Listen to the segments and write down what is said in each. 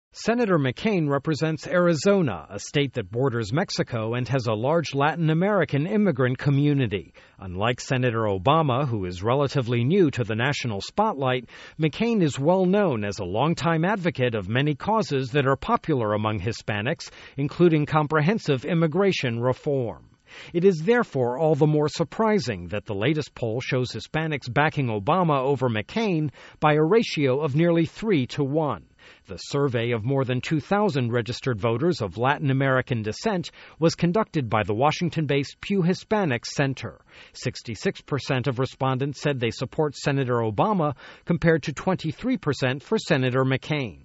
Senator McCain represents Arizona, a state that borders Mexico and has a large Latin American immigrant community. Unlike Senator Obama, who is relatively new to the national spotlight, McCain is well known as a longtime advocate of many causes that are popular among Hispanics, including comprehensive immigration reform. It is therefore all the more surprising that the latest poll shows Hispanics backing Obama over McCain by a ratio of nearly 3-1. The survey of more than 2,000 registered voters of Latin American descent was conducted by the Washington-based Pew Hispanics Center. 66% of respondents said they support Senator Obama, compared to 23% for Senator McCain.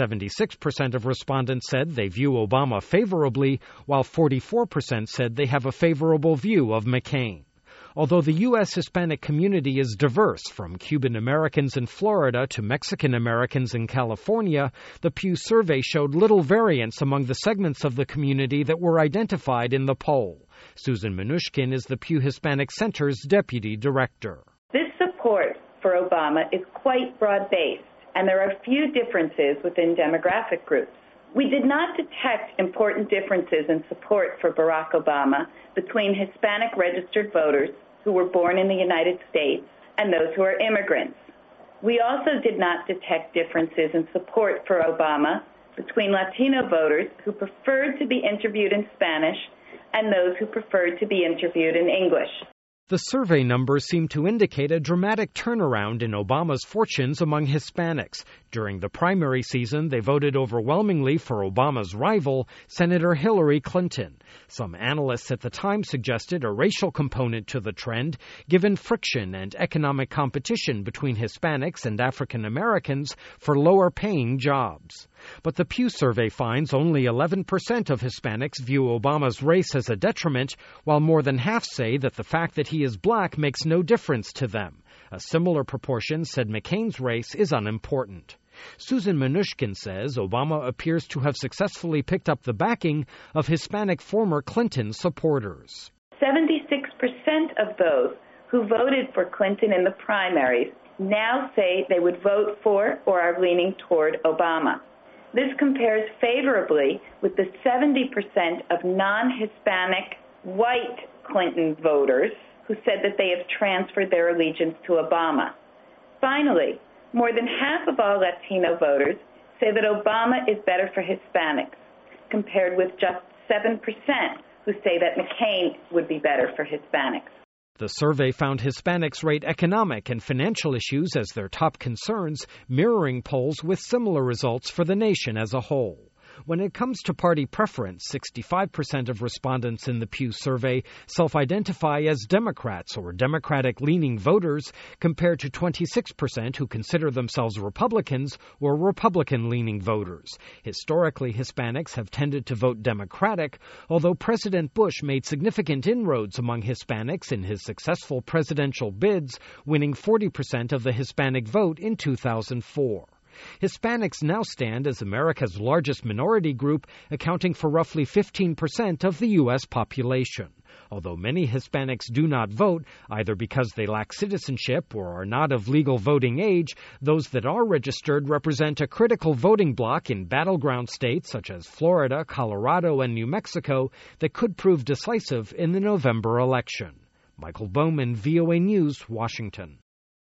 76% of respondents said they view Obama favorably, while 44% said they have a favorable view of McCain. Although the U.S. Hispanic community is diverse, from Cuban Americans in Florida to Mexican Americans in California, the Pew survey showed little variance among the segments of the community that were identified in the poll. Susan Minushkin is the Pew Hispanic Center's deputy director. This support for Obama is quite broad-based, and there are few differences within demographic groups. We did not detect important differences in support for Barack Obama between Hispanic registered voters who were born in the United States and those who are immigrants. We also did not detect differences in support for Obama between Latino voters who preferred to be interviewed in Spanish and those who preferred to be interviewed in English. The survey numbers seem to indicate a dramatic turnaround in Obama's fortunes among Hispanics. During the primary season, they voted overwhelmingly for Obama's rival, Senator Hillary Clinton. Some analysts at the time suggested a racial component to the trend, given friction and economic competition between Hispanics and African Americans for lower-paying jobs. But the Pew survey finds only 11% of Hispanics view Obama's race as a detriment, while more than half say that the fact that he is black makes no difference to them. A similar proportion said McCain's race is unimportant. Susan Minushkin says Obama appears to have successfully picked up the backing of Hispanic former Clinton supporters. 76% of those who voted for Clinton in the primaries now say they would vote for or are leaning toward Obama. This compares favorably with the 70% of non-Hispanic white Clinton voters who said that they have transferred their allegiance to Obama. Finally, more than half of all Latino voters say that Obama is better for Hispanics, compared with just 7% who say that McCain would be better for Hispanics. The survey found Hispanics rate economic and financial issues as their top concerns, mirroring polls with similar results for the nation as a whole. When it comes to party preference, 65% of respondents in the Pew survey self-identify as Democrats or Democratic-leaning voters, compared to 26% who consider themselves Republicans or Republican-leaning voters. Historically, Hispanics have tended to vote Democratic, although President Bush made significant inroads among Hispanics in his successful presidential bids, winning 40% of the Hispanic vote in 2004. Hispanics now stand as America's largest minority group, accounting for roughly 15% of the U.S. population. Although many Hispanics do not vote, either because they lack citizenship or are not of legal voting age, those that are registered represent a critical voting bloc in battleground states such as Florida, Colorado, and New Mexico that could prove decisive in the November election. Michael Bowman, VOA News, Washington.